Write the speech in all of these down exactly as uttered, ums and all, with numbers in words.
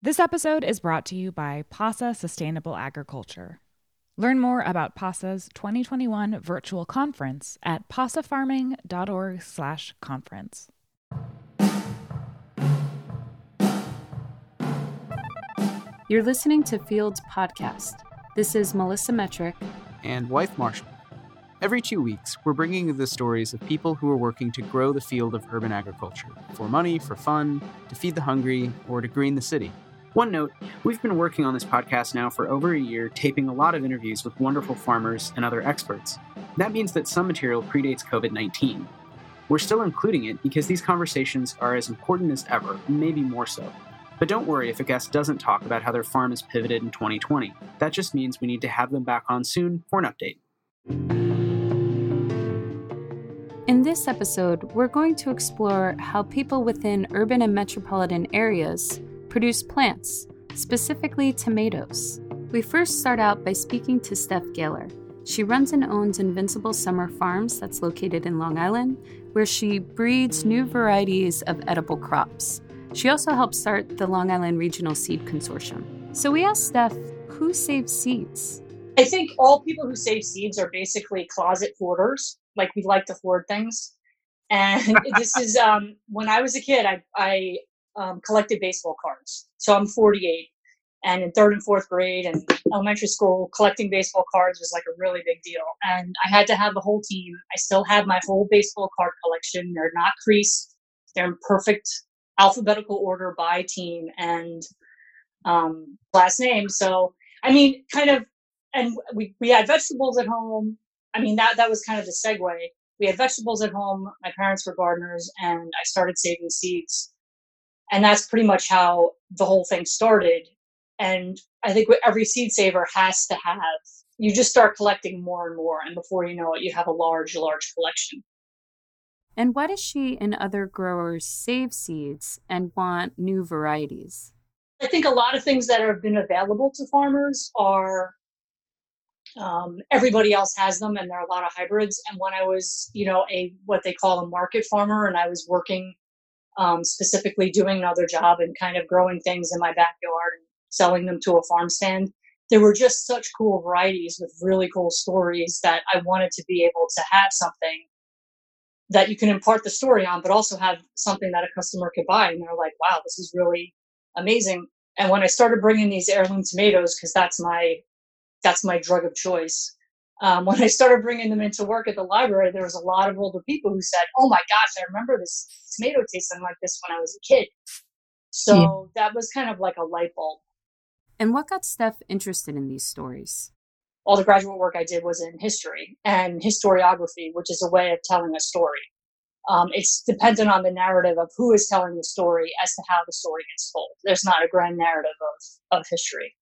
This episode is brought to you by PASA Sustainable Agriculture. Learn more about PASA's twenty twenty-one virtual conference at pasafarming.org slash conference. You're listening to Fields Podcast. This is Melissa Metrick and Wife Marshall. Every two weeks, we're bringing you the stories of people who are working to grow the field of urban agriculture for money, for fun, to feed the hungry, or to green the city. One note, we've been working on this podcast now for over a year, taping a lot of interviews with wonderful farmers and other experts. That means that some material predates covid nineteen. We're still including it because these conversations are as important as ever, maybe more so. But don't worry if a guest doesn't talk about how their farm has pivoted in twenty twenty. That just means we need to have them back on soon for an update. In this episode, we're going to explore how people within urban and metropolitan areas produce plants, specifically tomatoes. We first start out by speaking to Steph Gaylor. She runs and owns Invincible Summer Farms that's located in Long Island, where she breeds new varieties of edible crops. She also helped start the Long Island Regional Seed Consortium. So we asked Steph, who saves seeds? I think all people who save seeds are basically closet hoarders. Like, we like to hoard things. And this is, um, when I was a kid, I, I um, collected baseball cards. So I'm forty-eight. And in third and fourth grade and elementary school, collecting baseball cards was like a really big deal. And I had to have the whole team. I still have my whole baseball card collection. They're not creased. They're in perfect alphabetical order by team and um, last name. So, I mean, kind of, and we, we had vegetables at home. I mean, that, that was kind of the segue. We had vegetables at home. My parents were gardeners, and I started saving seeds. And that's pretty much how the whole thing started. And I think what every seed saver has to have, you just start collecting more and more. And before you know it, you have a large, large collection. And why does she and other growers save seeds and want new varieties? I think a lot of things that have been available to farmers are um, everybody else has them, and there are a lot of hybrids. And when I was, you know, a what they call a market farmer, and I was working um, specifically doing another job and kind of growing things in my backyard and selling them to a farm stand, there were just such cool varieties with really cool stories that I wanted to be able to have something that you can impart the story on, but also have something that a customer could buy. And they're like, wow, this is really amazing. And when I started bringing these heirloom tomatoes, because that's my that's my drug of choice, um, when I started bringing them into work at the library, there was a lot of older people who said, oh my gosh, I remember this tomato tasting like this when I was a kid. So yeah. That was kind of like a light bulb. And what got Steph interested in these stories? All the graduate work I did was in history and historiography, which is a way of telling a story. Um, it's dependent on the narrative of who is telling the story as to how the story gets told. There's not a grand narrative of, of history.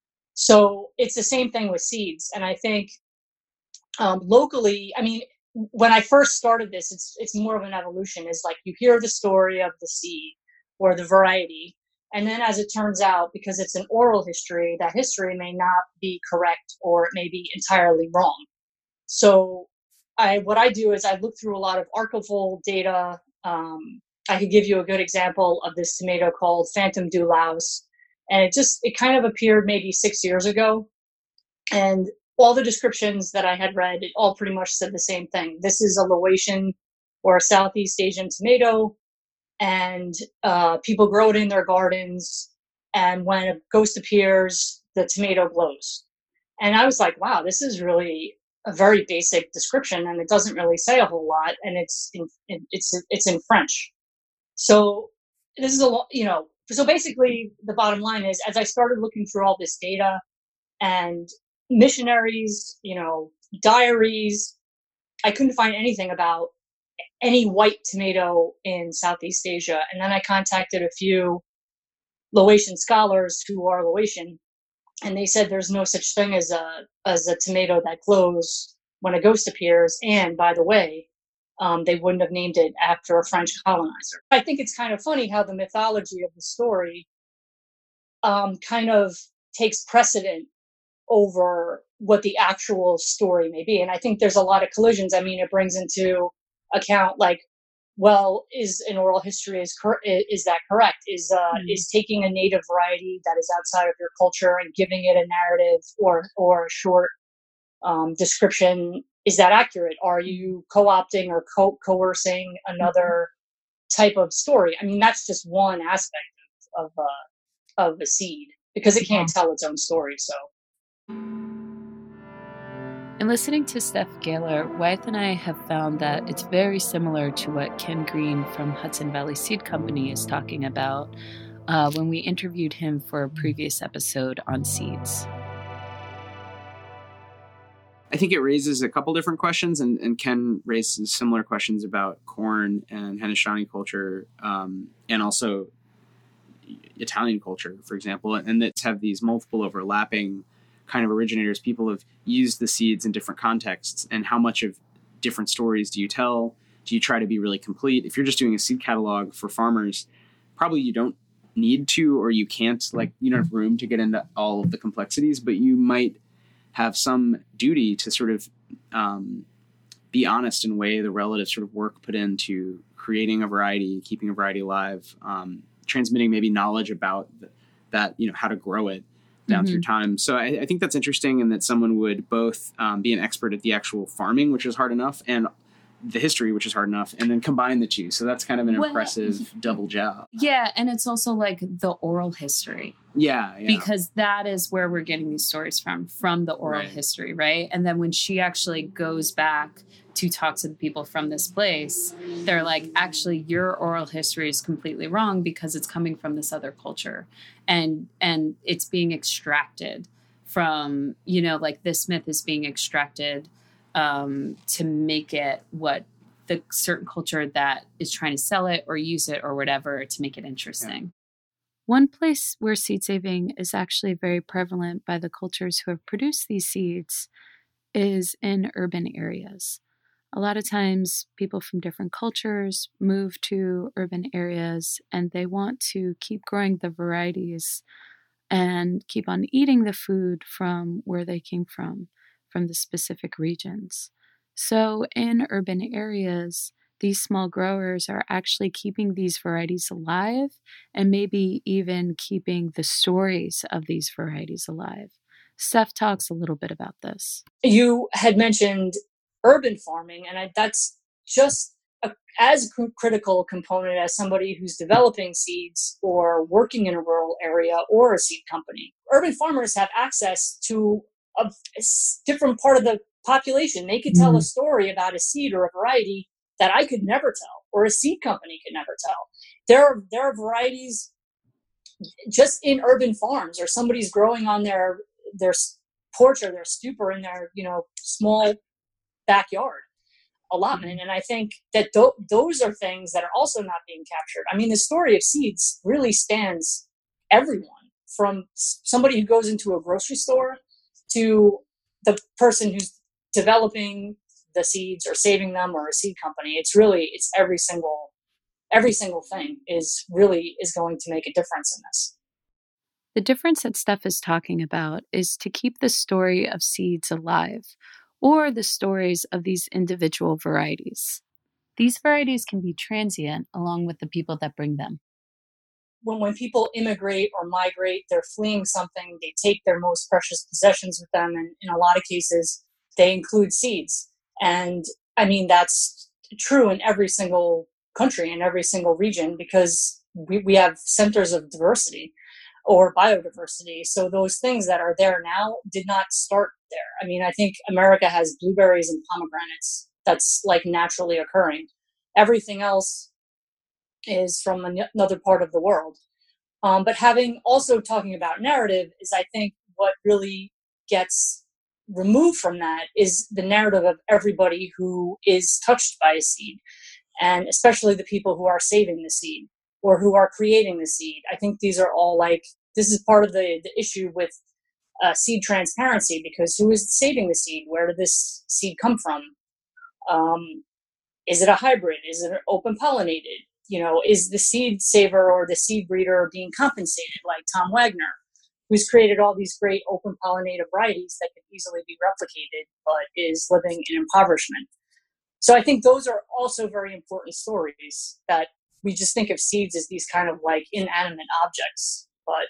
So it's the same thing with seeds. And I think um, locally, I mean, when I first started this, it's it's more of an evolution. Is like you hear the story of the seed or the variety. And then as it turns out, because it's an oral history, that history may not be correct or it may be entirely wrong. So I, what I do is I look through a lot of archival data. Um, I could give you a good example of this tomato called Phantom du Laos. And it just, it kind of appeared maybe six years ago. And all the descriptions that I had read, it all pretty much said the same thing. This is a Laotian or a Southeast Asian tomato. And uh, people grow it in their gardens. And when a ghost appears, the tomato glows. And I was like, wow, this is really a very basic description. And it doesn't really say a whole lot. And it's in, it's, it's in French. So this is a lot, you know, so basically the bottom line is, as I started looking through all this data and missionaries, you know, diaries, I couldn't find anything about any white tomato in Southeast Asia. And then I contacted a few Laotian scholars who are Laotian, and they said there's no such thing as a as a tomato that glows when a ghost appears. And by the way, um, they wouldn't have named it after a French colonizer. I think it's kind of funny how the mythology of the story um, kind of takes precedent over what the actual story may be. And I think there's a lot of collisions. I mean, it brings into account like well, is an oral history is cor- is that correct? Is uh, mm. is taking a native variety that is outside of your culture and giving it a narrative or or a short um, description, is that accurate? Are you co-opting or co- coercing another mm-hmm. type of story? I mean, that's just one aspect of of, uh, of a seed, because it can't yeah. tell its own story. So. In listening to Steph Gaylor, Wyeth and I have found that it's very similar to what Ken Green from Hudson Valley Seed Company is talking about uh, when we interviewed him for a previous episode on seeds. I think it raises a couple different questions, and, and Ken raises similar questions about corn and Haudenosaunee culture, um, and also Italian culture, for example, and that have these multiple overlapping kind of originators. People have used the seeds in different contexts, and how much of different stories do you tell? Do you try to be really complete? If you're just doing a seed catalog for farmers, probably you don't need to, or you can't, like, you don't have room to get into all of the complexities, but you might have some duty to sort of um, be honest and weigh the relative sort of work put into creating a variety, keeping a variety alive, um, transmitting maybe knowledge about the, that, you know, how to grow it down mm-hmm. through time. So I, I think that's interesting, and that someone would both um, be an expert at the actual farming, which is hard enough, and the history, which is hard enough, and then combine the two. So that's kind of an well, impressive double job. Yeah, and it's also like the oral history. Yeah, yeah. Because that is where we're getting these stories from, from the oral right. history, right? And then when she actually goes back to talk to the people from this place, they're like, actually, your oral history is completely wrong because it's coming from this other culture. And and it's being extracted from, you know, like this myth is being extracted um, to make it what the certain culture that is trying to sell it or use it or whatever to make it interesting. Yeah. One place where seed saving is actually very prevalent by the cultures who have produced these seeds is in urban areas. A lot of times people from different cultures move to urban areas and they want to keep growing the varieties and keep on eating the food from where they came from, from the specific regions. So in urban areas, these small growers are actually keeping these varieties alive and maybe even keeping the stories of these varieties alive. Steph talks a little bit about this. You had mentioned urban farming, and I, that's just a, as critical a component as somebody who's developing seeds or working in a rural area or a seed company. Urban farmers have access to a, a different part of the population. They could tell mm. a story about a seed or a variety that I could never tell, or a seed company could never tell. There are, there are varieties just in urban farms, or somebody's growing on their their porch or their stoop or in their, you know, small backyard allotment. And I think that th- those are things that are also not being captured. I mean, the story of seeds really spans everyone, from somebody who goes into a grocery store to the person who's developing the seeds or saving them, or a seed company. It's really, it's every single, every single thing is really is going to make a difference in this. The difference that Steph is talking about is to keep the story of seeds alive, or the stories of these individual varieties. These varieties can be transient along with the people that bring them. When, when people immigrate or migrate, they're fleeing something, they take their most precious possessions with them, and in a lot of cases, they include seeds. And I mean, that's true in every single country, in every single region, because we, we have centers of diversity or biodiversity. So those things that are there now did not start there. I mean, I think America has blueberries and pomegranates. That's like naturally occurring. Everything else is from another part of the world. Um, but having also talking about narrative is, I think, what really gets removed from that is the narrative of everybody who is touched by a seed, and especially the people who are saving the seed or who are creating the seed. I think these are all like, this is part of the, the issue with uh, seed transparency, because who is saving the seed? Where did this seed come from? Um, is it a hybrid? Is it open pollinated? You know, is the seed saver or the seed breeder being compensated, like Tom Wagner, who's created all these great open pollinated varieties that can easily be replicated, but is living in impoverishment? So I think those are also very important stories, that we just think of seeds as these kind of like inanimate objects, but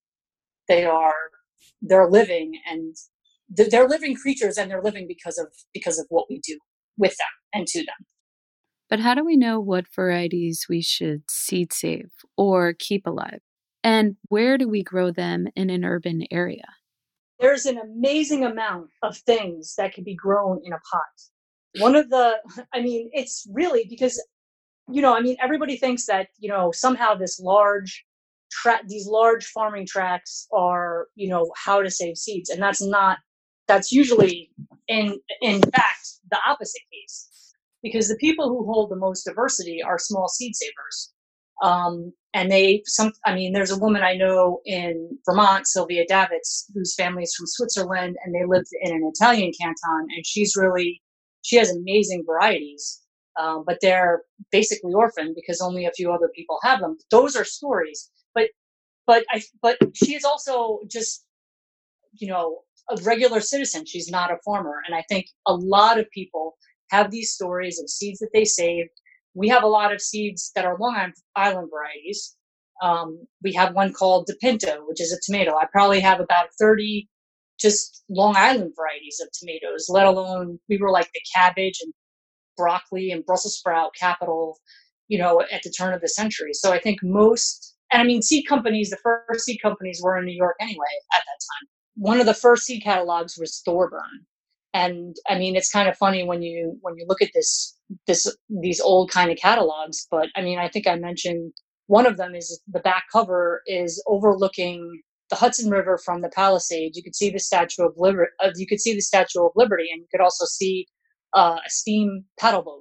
they are, they're living, and they're living creatures, and they're living because of, because of what we do with them and to them. But how do we know what varieties we should seed save or keep alive? And where do we grow them in an urban area? There's an amazing amount of things that can be grown in a pot. One of the, I mean, it's really because, you know, I mean, everybody thinks that, you know, somehow this large, tra- these large farming tracts are, you know, how to save seeds. And that's not, that's usually, in in fact, the opposite case. Because the people who hold the most diversity are small seed savers. Um, and they, some, I mean, there's a woman I know in Vermont, Sylvia Davitz, whose family is from Switzerland, and they lived in an Italian canton, and she's really, she has amazing varieties, um, but they're basically orphaned because only a few other people have them. Those are stories, but, but I, but she is also just, you know, a regular citizen. She's not a farmer. And I think a lot of people have these stories of seeds that they saved. We have a lot of seeds that are Long Island varieties. Um, we have one called De Pinto, which is a tomato. I probably have about thirty just Long Island varieties of tomatoes, let alone we were like the cabbage and broccoli and Brussels sprout capital, you know, at the turn of the century. So I think most, and I mean, seed companies, the first seed companies were in New York anyway at that time. One of the first seed catalogs was Thorburn. And I mean, it's kind of funny when you when you look at this this these old kind of catalogs. But I mean, I think I mentioned one of them is the back cover is overlooking the Hudson River from the Palisades. You could see the Statue of Liberty. Uh, you could see the Statue of Liberty, and you could also see uh, a steam paddle boat.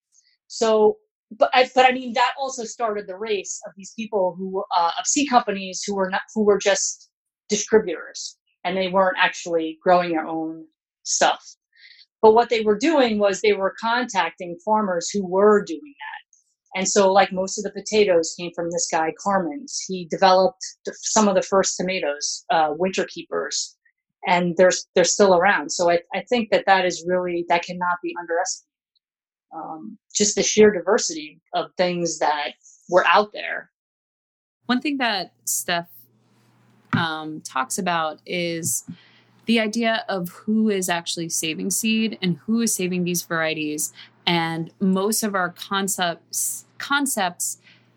So, but I, but I mean, that also started the race of these people who uh, of seed companies who were not who were just distributors, and they weren't actually growing their own stuff. But what they were doing was they were contacting farmers who were doing that. And so like most of the potatoes came from this guy, Carmen's. He developed some of the first tomatoes, uh, Winter Keepers, and they're, they're still around. So I, I think that that is really, that cannot be underestimated. Um, just the sheer diversity of things that were out there. One thing that Steph um, talks about is the idea of who is actually saving seed and who is saving these varieties. And most of our concepts concepts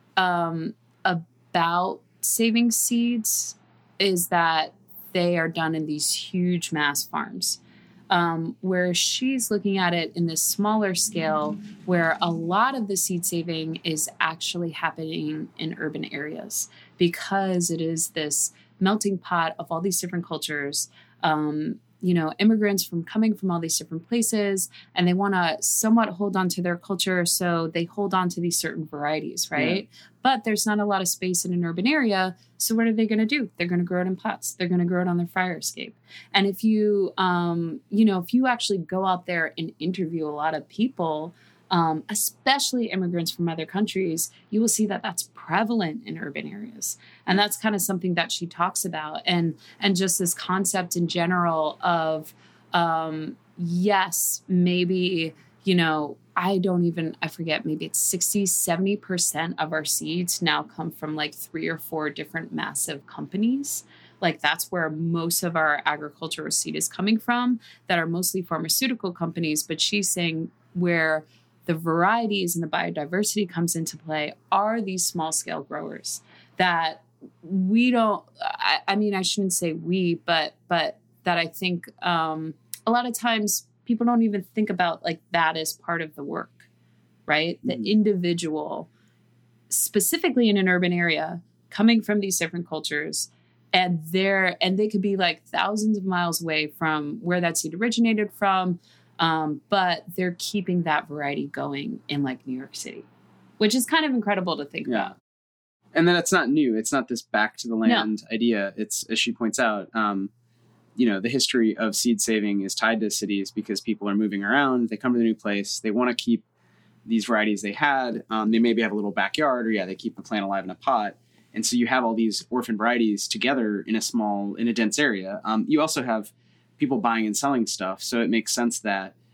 um, about saving seeds is that they are done in these huge mass farms. Um, where she's looking at it in this smaller scale, where a lot of the seed saving is actually happening in urban areas, because it is this melting pot of all these different cultures. Um, you know, immigrants from coming from all these different places, and they want to somewhat hold on to their culture. So they hold on to these certain varieties, right? Yeah. But there's not a lot of space in an urban area. So what are they going to do? They're going to grow it in pots. They're going to grow it on their fire escape. And if you, um, you know, if you actually go out there and interview a lot of people, um, especially immigrants from other countries, you will see that that's prevalent in urban areas. And that's kind of something that she talks about. And, and just this concept in general of, um, yes, maybe, you know, I don't even, I forget, maybe it's sixty, seventy percent of our seeds now come from like three or four different massive companies. Like that's where most of our agricultural seed is coming from, that are mostly pharmaceutical companies. But she's saying where the varieties and the biodiversity comes into play are these small scale growers that we don't, I, I mean, I shouldn't say we, but, but that I think um, a lot of times people don't even think about like that as part of the work, right? Mm-hmm. The individual, specifically in an urban area, coming from these different cultures, and they're, and they could be like thousands of miles away from where that seed originated from. Um, but they're keeping that variety going in like New York City, which is kind of incredible to think yeah. about. And then it's not new. It's not this back to the land no. idea. It's, as she points out, um, you know, the history of seed saving is tied to cities because people are moving around. They come to the new place. They want to keep these varieties they had. Um, they maybe have a little backyard, or yeah, they keep the plant alive in a pot. And so you have all these orphan varieties together in a small, in a dense area. Um, you also have people buying and selling stuff. So it makes sense that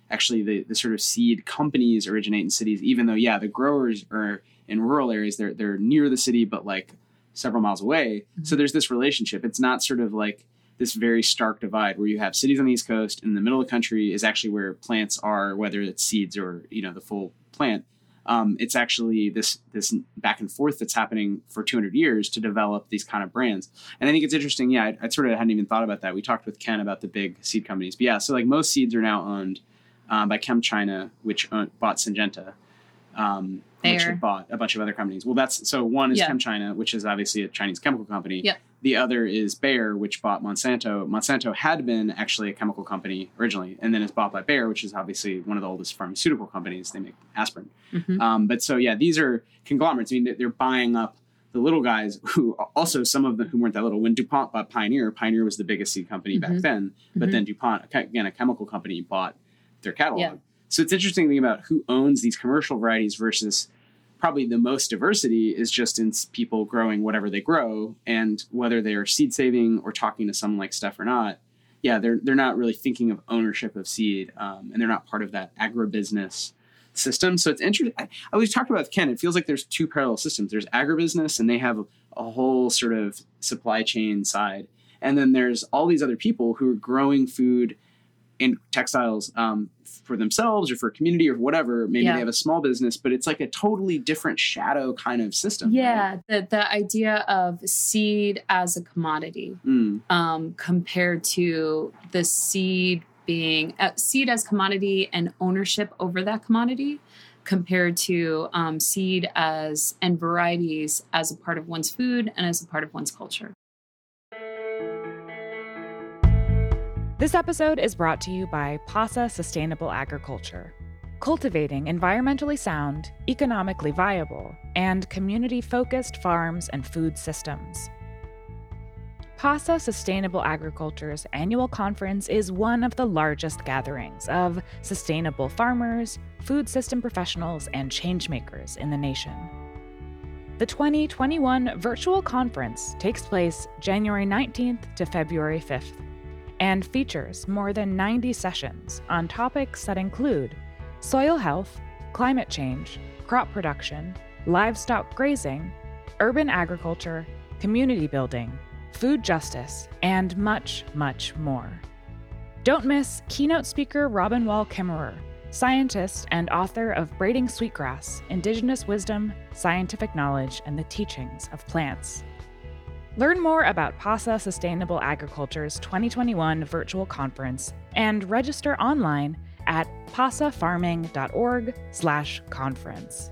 actually the, the sort of seed companies originate in cities, even though, yeah, the growers are in rural areas, they're, they're near the city, but like several miles away. Mm-hmm. So there's this relationship. It's not sort of like this very stark divide where you have cities on the East Coast, and in the middle of the country is actually where plants are, whether it's seeds or, you know, the full plant. Um, it's actually this this back and forth that's happening for two hundred years to develop these kind of brands. And I think it's interesting. Yeah, I, I sort of hadn't even thought about that. We talked with Ken about the big seed companies. But yeah, so like most seeds are now owned um, by ChemChina, which owned, bought Syngenta, um, which had bought a bunch of other companies. Well, that's so one is yeah. ChemChina, which is obviously a Chinese chemical company. Yep. The other is Bayer, which bought Monsanto. Monsanto had been actually a chemical company originally, and then it's bought by Bayer, which is obviously one of the oldest pharmaceutical companies. They make aspirin. Mm-hmm. Um, but so, yeah, these are conglomerates. I mean, they're buying up the little guys who also some of them who weren't that little. When DuPont bought Pioneer, Pioneer was the biggest seed company mm-hmm. back then. But mm-hmm. then DuPont, again, a chemical company, bought their catalog. Yeah. So it's interesting to think about who owns these commercial varieties versus probably the most diversity is just in people growing whatever they grow, and whether they're seed saving or talking to someone like Steph or not. Yeah, they're they're not really thinking of ownership of seed, um, and they're not part of that agribusiness system. So it's interesting. I, I always talked about with Ken. It feels like there's two parallel systems. There's agribusiness, and they have a, a whole sort of supply chain side, and then there's all these other people who are growing food and textiles um, for themselves or for a community or whatever. Maybe yeah. they have a small business, but it's like a totally different shadow kind of system. Yeah. Right? The, the idea of seed as a commodity mm. um, compared to the seed being uh, seed as commodity and ownership over that commodity compared to um, seed as and varieties as a part of one's food and as a part of one's culture. This episode is brought to you by PASA Sustainable Agriculture, cultivating environmentally sound, economically viable, and community-focused farms and food systems. PASA Sustainable Agriculture's annual conference is one of the largest gatherings of sustainable farmers, food system professionals, and changemakers in the nation. The twenty twenty-one virtual conference takes place January nineteenth to February fifth. And features more than ninety sessions on topics that include soil health, climate change, crop production, livestock grazing, urban agriculture, community building, food justice, and much, much more. Don't miss keynote speaker Robin Wall Kimmerer, scientist and author of Braiding Sweetgrass, Indigenous Wisdom, Scientific Knowledge, and the Teachings of Plants. Learn more about PASA Sustainable Agriculture's twenty twenty-one virtual conference and register online at pasafarming.org slash conference.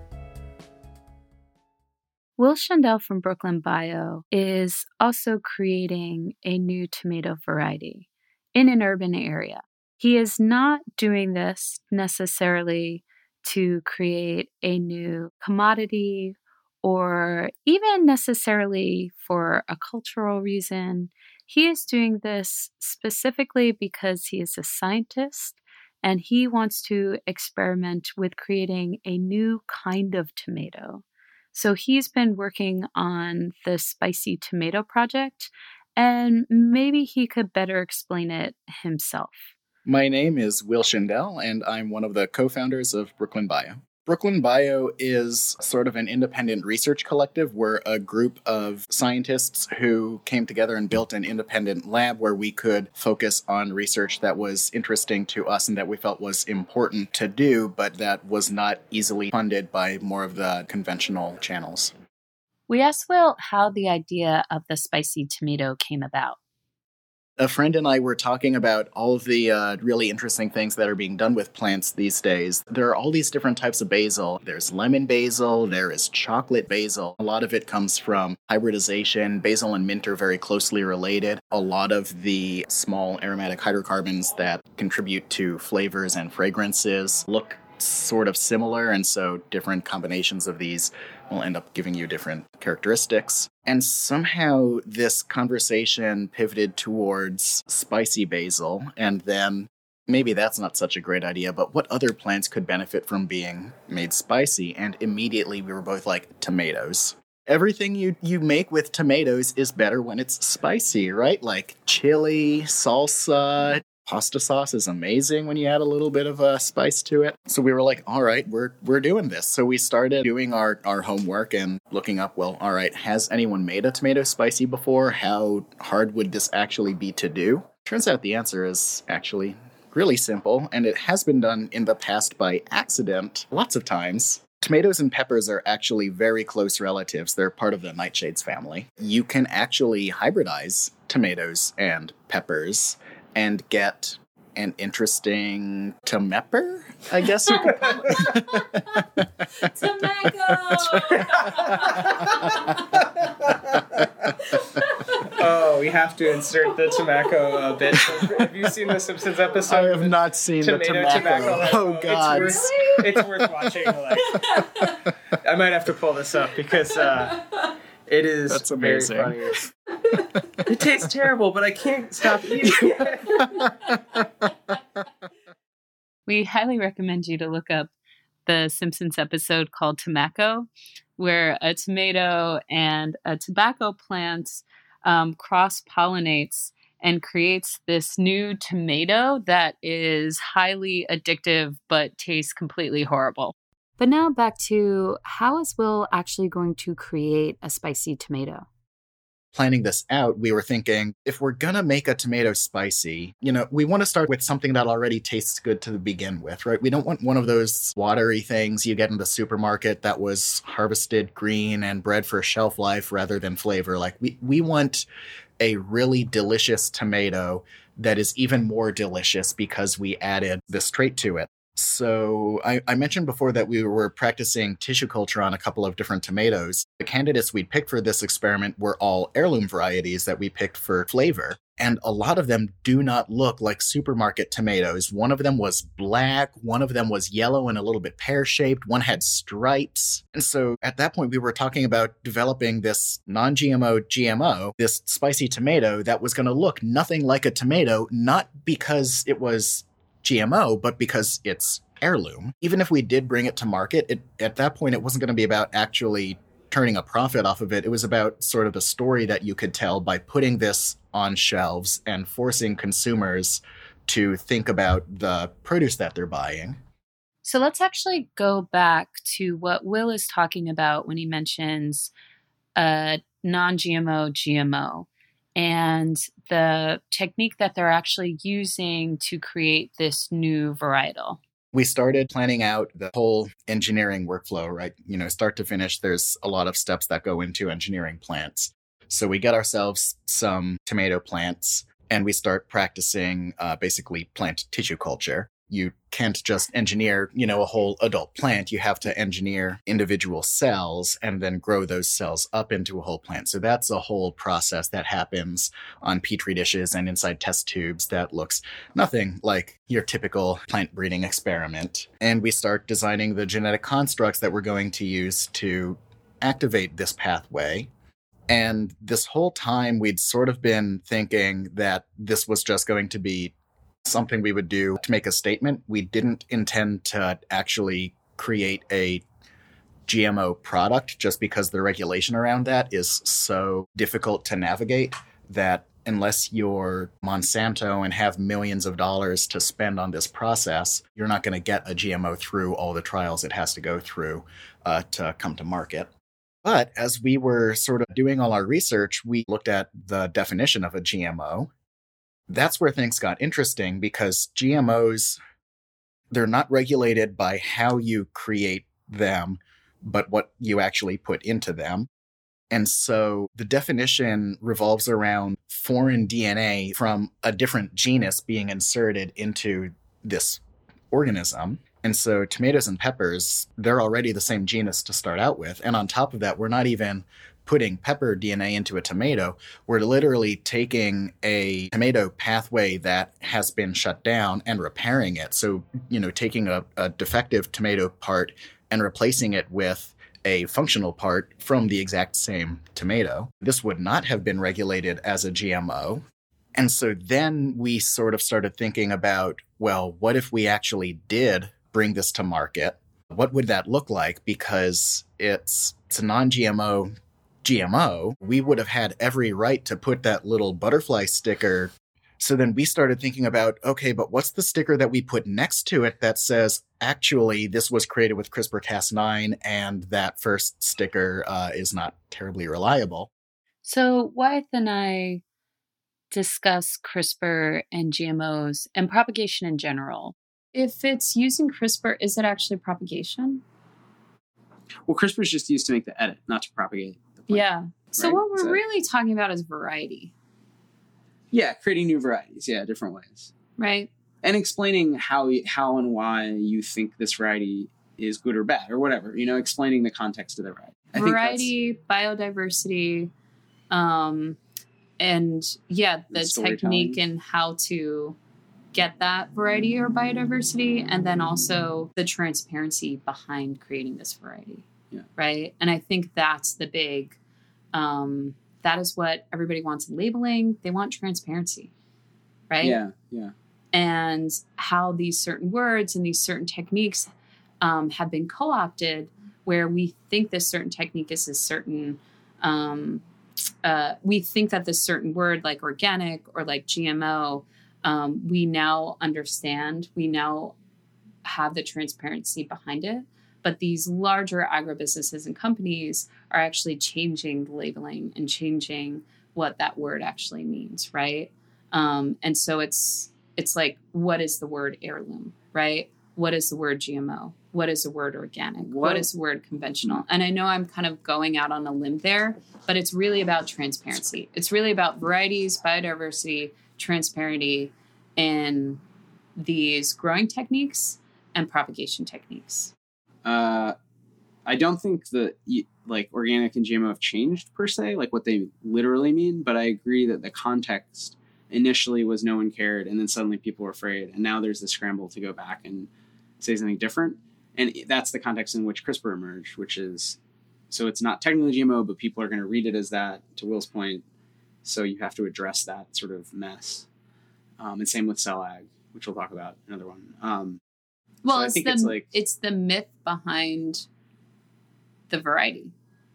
Will Shendell from Brooklyn Bio is also creating a new tomato variety in an urban area. He is not doing this necessarily to create a new commodity or even necessarily for a cultural reason. He is doing this specifically because he is a scientist and he wants to experiment with creating a new kind of tomato. So he's been working on the Spicy Tomato Project, and maybe he could better explain it himself. My name is Will Shendell, and I'm one of the co-founders of Brooklyn Bio. Brooklyn Bio is sort of an independent research collective. We're a group of scientists who came together and built an independent lab where we could focus on research that was interesting to us and that we felt was important to do, but that was not easily funded by more of the conventional channels. We asked Will how the idea of the spicy tomato came about. A friend and I were talking about all of the uh, really interesting things that are being done with plants these days. There are all these different types of basil. There's lemon basil, there is chocolate basil. A lot of it comes from hybridization. Basil and mint are very closely related. A lot of the small aromatic hydrocarbons that contribute to flavors and fragrances look sort of similar, and so different combinations of these will end up giving you different characteristics. And somehow this conversation pivoted towards spicy basil, and then maybe that's not such a great idea, but what other plants could benefit from being made spicy? And immediately we were both like, tomatoes. Everything you, you make with tomatoes is better when it's spicy, right? Like chili, salsa, Pasta sauce is amazing when you add a little bit of uh, spice to it. So we were like, all right, we're we're doing this. So we started doing our, our homework and looking up, well, all right, has anyone made a tomato spicy before? How hard would this actually be to do? Turns out the answer is actually really simple, and it has been done in the past by accident lots of times. Tomatoes and peppers are actually very close relatives. They're part of the nightshades family. You can actually hybridize tomatoes and peppers and get an interesting tomepper, I guess you could call it. Oh, we have to insert the tobacco uh, bit. Have you seen the Simpsons episode? I have not seen tomato, the tobacco. tobacco Oh, God. It's worth, it's worth watching. Like, I might have to pull this up because uh, it is That's very amazing. funny. It tastes terrible, but I can't stop eating it. We highly recommend you to look up the Simpsons episode called Tomacco, where a tomato and a tobacco plant um, cross-pollinates and creates this new tomato that is highly addictive but tastes completely horrible. But now back to, how is Will actually going to create a spicy tomato? Planning this out, we were thinking, if we're gonna make a tomato spicy, you know, we want to start with something that already tastes good to begin with, right? We don't want one of those watery things you get in the supermarket that was harvested green and bred for shelf life rather than flavor. Like, we, we want a really delicious tomato that is even more delicious because we added this trait to it. So I, I mentioned before that we were practicing tissue culture on a couple of different tomatoes. The candidates we'd picked for this experiment were all heirloom varieties that we picked for flavor. And a lot of them do not look like supermarket tomatoes. One of them was black, one of them was yellow and a little bit pear-shaped, one had stripes. And so at that point, we were talking about developing this non-G M O G M O, this spicy tomato that was going to look nothing like a tomato, not because it was G M O, but because it's heirloom. Even if we did bring it to market, it, at that point, it wasn't going to be about actually turning a profit off of it. It was about sort of a story that you could tell by putting this on shelves and forcing consumers to think about the produce that they're buying. So let's actually go back to what Will is talking about when he mentions a non-G M O G M O. And the technique that they're actually using to create this new varietal. We started planning out the whole engineering workflow, right? You know, start to finish, there's a lot of steps that go into engineering plants. So we get ourselves some tomato plants and we start practicing uh, basically plant tissue culture. You can't just engineer, you know, a whole adult plant. You have to engineer individual cells and then grow those cells up into a whole plant. So that's a whole process that happens on Petri dishes and inside test tubes that looks nothing like your typical plant breeding experiment. And we start designing the genetic constructs that we're going to use to activate this pathway. And this whole time, we'd sort of been thinking that this was just going to be something we would do to make a statement. We didn't intend to actually create a G M O product just because the regulation around that is so difficult to navigate that unless you're Monsanto and have millions of dollars to spend on this process, you're not going to get a G M O through all the trials it has to go through uh, to come to market. But as we were sort of doing all our research, we looked at the definition of a G M O. That's where things got interesting because G M Os, they're not regulated by how you create them, but what you actually put into them. And so the definition revolves around foreign D N A from a different genus being inserted into this organism. And so tomatoes and peppers, they're already the same genus to start out with. And on top of that, we're not even putting pepper D N A into a tomato. We're literally taking a tomato pathway that has been shut down and repairing it. So, you know, taking a, a defective tomato part and replacing it with a functional part from the exact same tomato. This would not have been regulated as a G M O. And so then we sort of started thinking about, well, what if we actually did bring this to market? What would that look like? Because it's, it's a non-G M O G M O, we would have had every right to put that little butterfly sticker So then we started thinking about, okay, but what's the sticker that we put next to it that says, actually, this was created with CRISPR Cas nine, and that first sticker uh, is not terribly reliable? So Wyeth and I discuss CRISPR and G M Os and propagation in general. If it's using CRISPR, is it actually propagation? Well, CRISPR is just used to make the edit, not to propagate the plant. Yeah. So right? what we're so, really talking about is variety. Yeah, creating new varieties. Yeah, different ways. Right. And explaining how how and why you think this variety is good or bad or whatever. You know, explaining the context of the variety. I variety, think that's, biodiversity, um, and yeah, the technique and how to get that variety or biodiversity, and then also the transparency behind creating this variety. Yeah. Right. And I think that's the big, um, that is what everybody wants in labeling. They want transparency. Right. Yeah. Yeah. And how these certain words and these certain techniques um, have been co-opted, where we think this certain technique is a certain, um, uh, we think that this certain word like organic or like G M O, um, we now understand, we now have the transparency behind it. But these larger agribusinesses and companies are actually changing the labeling and changing what that word actually means, right? Um, and so it's it's like, what is the word heirloom, right? What is the word G M O? What is the word organic? What, what is the word conventional? And I know I'm kind of going out on a limb there, but it's really about transparency. It's really about varieties, biodiversity, transparency in these growing techniques and propagation techniques. Uh, I don't think that like organic and G M O have changed per se, like what they literally mean, but I agree that the context initially was no one cared, and then suddenly people were afraid, and now there's the scramble to go back and say something different. And that's the context in which CRISPR emerged, which is, so it's not technically G M O, but people are going to read it as that, to Will's point. So you have to address that sort of mess. Um, and same with cell ag, which we'll talk about another one. Um, well, so it's, I think the, it's like, it's the myth behind the variety,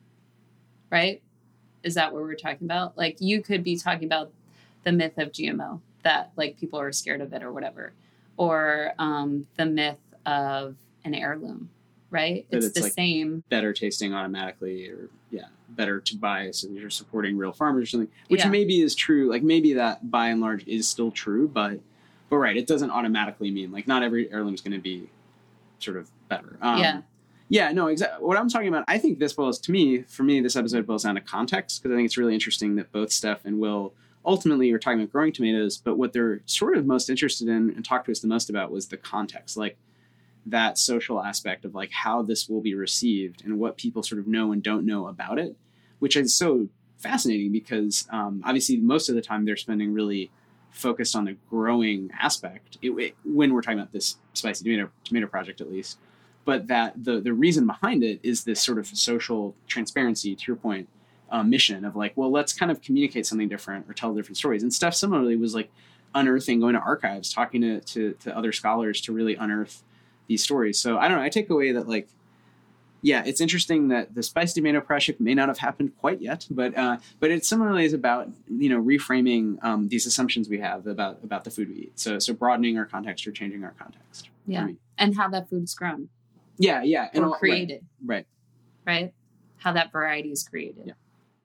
right? Is that what we're talking about? Like, you could be talking about the myth of G M O, that like people are scared of it or whatever, or um, the myth of an heirloom, right? It's, it's the like same. Better tasting automatically, or yeah, better to buy, so you're supporting real farmers or something, which yeah. maybe is true. Like maybe that by and large is still true, but but right, it doesn't automatically mean like not every heirloom is going to be sort of better. Um, yeah. Yeah, no, exactly. What I'm talking about, I think this boils to me, for me, this episode boils down to context, because I think it's really interesting that both Steph and Will ultimately are talking about growing tomatoes, but what they're sort of most interested in and talked to us the most about was the context, like that social aspect of like how this will be received and what people sort of know and don't know about it, which is so fascinating because um, obviously most of the time they're spending really focused on the growing aspect it, it, when we're talking about this spicy tomato, tomato project at least. But that the the reason behind it is this sort of social transparency, to your point, uh, mission of like, well, let's kind of communicate something different or tell different stories. And Steph similarly was like unearthing, going to archives, talking to, to, to other scholars to really unearth these stories. So I don't know, I take away that like, yeah, it's interesting that the spicy tomato project may not have happened quite yet, but uh, but it similarly is about, you know, reframing um, these assumptions we have about about the food we eat. So so broadening our context or changing our context. Yeah, and how that food is grown. Yeah, yeah. And or created. Right. right. Right? How that variety is created.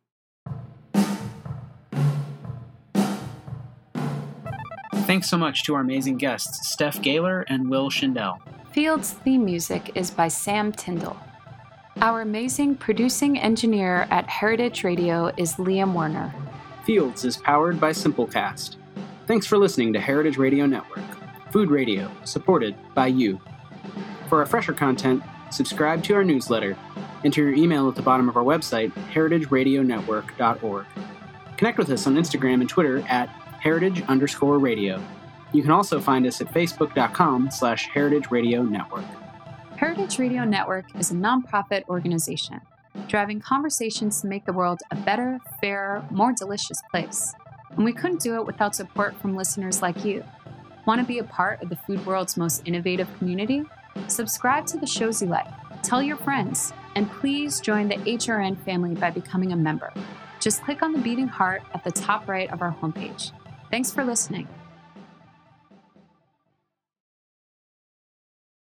Yeah. Thanks so much to our amazing guests, Steph Gaylor and Will Schindel. Field's theme music is by Sam Tyndall. Our amazing producing engineer at Heritage Radio is Liam Werner. Fields is powered by Simplecast. Thanks for listening to Heritage Radio Network, food radio supported by you. For our fresher content, subscribe to our newsletter. Enter your email at the bottom of our website, heritage radio network dot org. Connect with us on Instagram and Twitter at heritage underscore radio. You can also find us at facebook.com slash heritage radio network. Heritage Radio Network is a nonprofit organization driving conversations to make the world a better, fairer, more delicious place. And we couldn't do it without support from listeners like you. Want to be a part of the food world's most innovative community? Subscribe to the shows you like, tell your friends, and please join the H R N family by becoming a member. Just click on the beating heart at the top right of our homepage. Thanks for listening.